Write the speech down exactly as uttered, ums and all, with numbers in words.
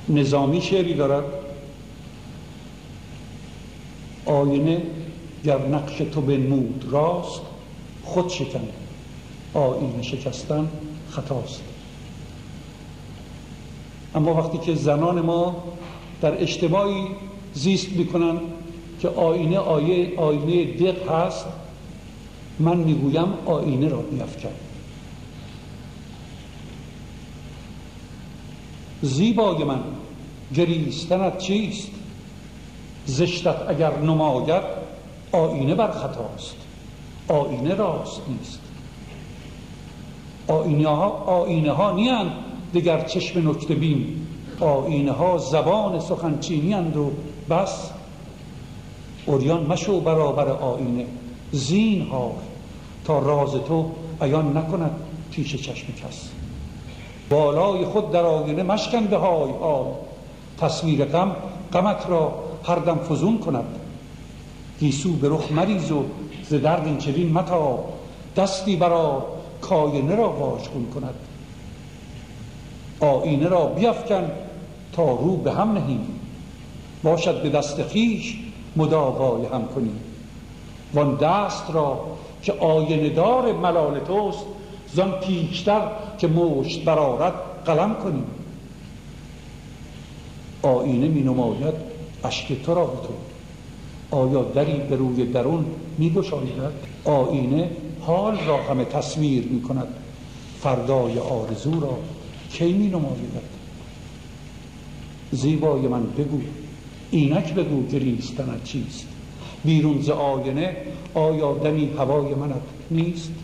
نظامی شعری دارد: آینه گر نقش تو بنمود راست، خود شکن آینه شکستن خطاست. اما وقتی که زنان ما در اجتماعی زیست میکنن که آینه آیه آینه دق هست، من میگویم آینه را بیفکن. زیبای من گریستنت چیست؟ زشتت اگر نماید آینه بر خطاست. آینه راست نیست. آینه ها آینه ها نیند دگر چشم نکته بین. آینه ها زبان سخنچینی اند و بس. عریان مشو برابر آینه زینهار، تا راز تو عیان نکند پیش چشم کس. بالای خود در آینه مشکن به های های، تصویر غم غمت را هر دم فزون کند. گیسو به رخ مریز و ز درد این چنین متاب، دستی برآر کآینه را واژگون کند. آینه را بیفکن تا رو به هم نهیم، باشد به دست خویش مداوای هم کنیم. وان دست را که آینه دار ملال توست، زان پیشتر که مشت برآرد قلم کنیم. آینه می نماید اشک تو را به تو، آیا دری به روی درون می گشاید؟ آینه حال را همه تصویر می کند، فردای آرزو را کی می نماید؟ زیبای من بگو اینک بگو گریستنت چیست؟ بیرون ز آینه آیا دمی هوای منت نیست؟